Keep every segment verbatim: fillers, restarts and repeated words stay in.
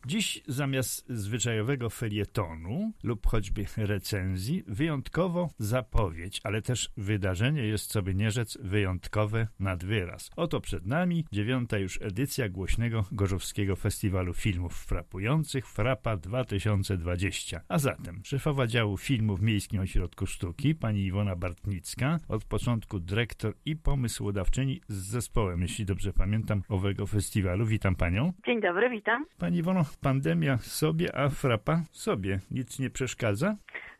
Dziś zamiast zwyczajowego felietonu lub choćby recenzji, wyjątkowo zapowiedź, ale też wydarzenie jest, co by nie rzec, wyjątkowe nad wyraz. Oto przed nami dziewiąta już edycja głośnego Gorzowskiego Festiwalu Filmów Frapujących Frapa dwa tysiące dwadzieścia. A zatem szefowa działu filmu w Miejskim Ośrodku Sztuki, pani Iwona Bartnicka, od początku dyrektor i pomysłodawczyni z zespołem, jeśli dobrze pamiętam, owego festiwalu. Witam panią. Dzień dobry, witam. Pani Iwono, pandemia sobie, a frapa sobie. Nic nie przeszkadza?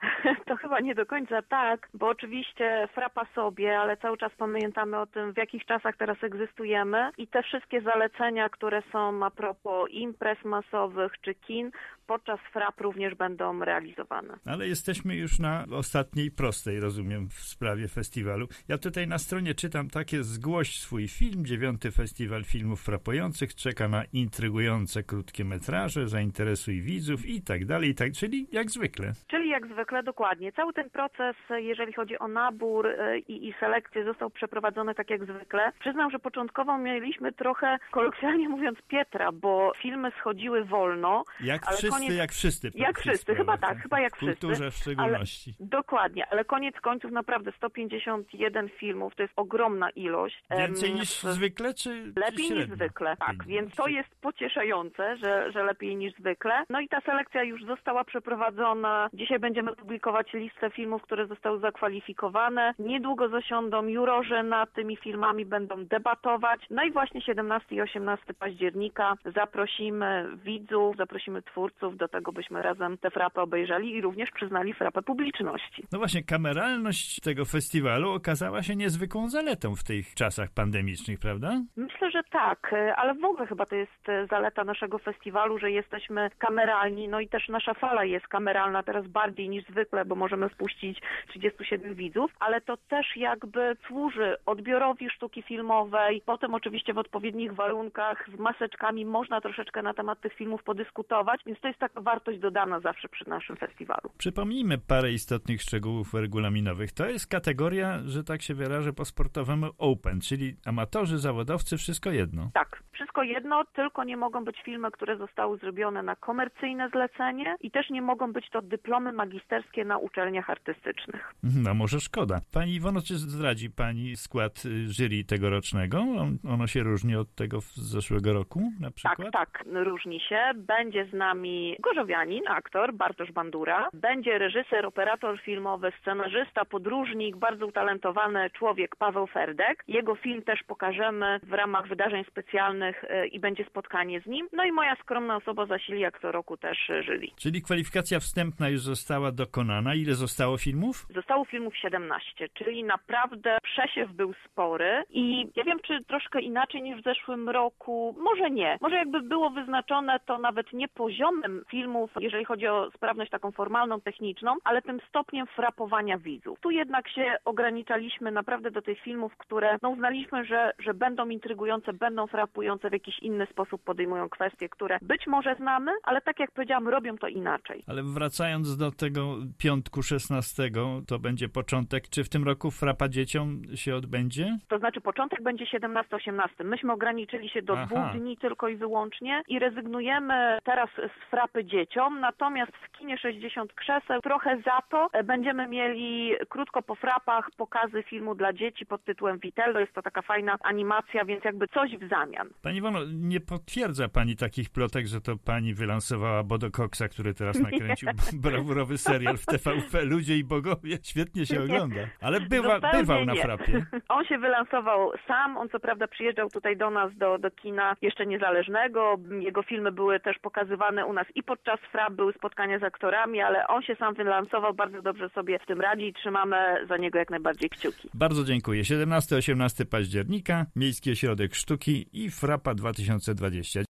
To chyba nie do końca tak, bo oczywiście frapa sobie, ale cały czas pamiętamy o tym, w jakich czasach teraz egzystujemy i te wszystkie zalecenia, które są a propos imprez masowych czy kin, podczas frap również będą realizowane. Ale jesteśmy już na ostatniej prostej, rozumiem, w sprawie festiwalu. Ja tutaj na stronie czytam takie: zgłoś swój film, dziewiąty Festiwal Filmów Frapujących czeka na intrygujące krótkie metraże, zainteresuj widzów i tak dalej, i tak, czyli jak zwykle. Czyli jak zwykle, dokładnie. Cały ten proces, jeżeli chodzi o nabór i, i selekcję, został przeprowadzony tak jak zwykle. Przyznam, że początkowo mieliśmy trochę, kolokwialnie mówiąc, Pietra, bo filmy schodziły wolno. Jak ale wszyscy, koniec... jak wszyscy. Jak wszyscy, sprawę, chyba tak, chyba jak wszyscy. Kulturze w szczególności. Ale, dokładnie, ale koniec końców naprawdę sto pięćdziesiąt jeden filmów, to jest ogromna ilość. Więcej um, niż w... zwykle, czy Lepiej czy niż zwykle, tak, Pięć. więc to jest pocieszające, że, że lepiej niż zwykle. No i ta selekcja już została przeprowadzona. Dzisiaj będziemy publikować listę filmów, które zostały zakwalifikowane. Niedługo zasiądą jurorzy nad tymi filmami, będą debatować. No i właśnie siedemnastego i osiemnastego października zaprosimy widzów, zaprosimy twórców do tego, byśmy razem te frapy obejrzeli i również przyznali frapę publiczności. No właśnie, kameralność tego festiwalu okazała się niezwykłą zaletą w tych czasach pandemicznych, prawda? Myślę, że tak, ale w ogóle chyba to jest zaleta naszego festiwalu, że jesteśmy kameralni, no i też nasza fala jest kameralna teraz bardziej niż zwykle, bo możemy wpuścić trzydziestu siedmiu widzów, ale to też jakby służy odbiorowi sztuki filmowej. Potem oczywiście w odpowiednich warunkach z maseczkami można troszeczkę na temat tych filmów podyskutować, więc to jest taka wartość dodana zawsze przy naszym festiwalu. Przypomnijmy parę istotnych szczegółów regulaminowych. To jest kategoria, że tak się wyrażę po sportowemu, open, czyli amatorzy, zawodowcy, wszystko jedno. Tak, wszystko jedno, tylko nie mogą być filmy, które zostały zrobione na komercyjne zlecenie i też nie mogą być to dyplomy magisterskie na uczelniach artystycznych. No może szkoda. Pani Iwono, czy zdradzi pani skład jury tegorocznego? On, ono się różni od tego z zeszłego roku na przykład? Tak, tak, różni się. Będzie z nami gorzowianin, aktor Bartosz Bandura. Będzie reżyser, operator filmowy, scenarzysta, podróżnik, bardzo utalentowany człowiek Paweł Ferdek. Jego film też pokażemy w ramach wydarzeń specjalnych i będzie spotkanie z nim. No i moja skromna osoba zasili jak co roku też jury. Czyli kwalifikacja wstępna już została dokonana. Ile zostało filmów? Zostało filmów siedemnaście, czyli naprawdę przesiew był spory i ja wiem, czy troszkę inaczej niż w zeszłym roku, może nie. Może jakby było wyznaczone to nawet nie poziomem filmów, jeżeli chodzi o sprawność taką formalną, techniczną, ale tym stopniem frapowania widzów. Tu jednak się ograniczaliśmy naprawdę do tych filmów, które no, uznaliśmy, że, że będą intrygujące, będą frapujące, w jakiś inny sposób podejmują kwestie, które być może znamy, ale tak jak powiedziałam, robią to inaczej. Ale wracając do tego piątku szesnastego, to będzie początek. Czy w tym roku frapa dzieciom się odbędzie? To znaczy początek będzie siedemnasty osiemnasty. Myśmy ograniczyli się do Aha. dwóch dni tylko i wyłącznie i rezygnujemy teraz z frapy dzieciom, natomiast w kinie sześćdziesiąt krzeseł trochę za to będziemy mieli krótko po frapach pokazy filmu dla dzieci pod tytułem Vitello. Jest to taka fajna animacja, więc jakby coś w zamian. Pani Iwono, nie potwierdza pani takich plotek, że to pani wylansowała Bodo Coxa, który teraz nakręcił brawurowy serial w T V P Ludzie i Bogowie. Świetnie się ogląda. Ale bywa, bywał na nie. frapie. On się wylansował sam. On co prawda przyjeżdżał tutaj do nas, do, do kina jeszcze niezależnego. Jego filmy były też pokazywane u nas i podczas frap, były spotkania z aktorami, ale on się sam wylansował, bardzo dobrze sobie w tym radzi i trzymamy za niego jak najbardziej kciuki. Bardzo dziękuję. siedemnastego osiemnastego października, Miejski Ośrodek Sztuki i frapa dwa tysiące dwadzieścia.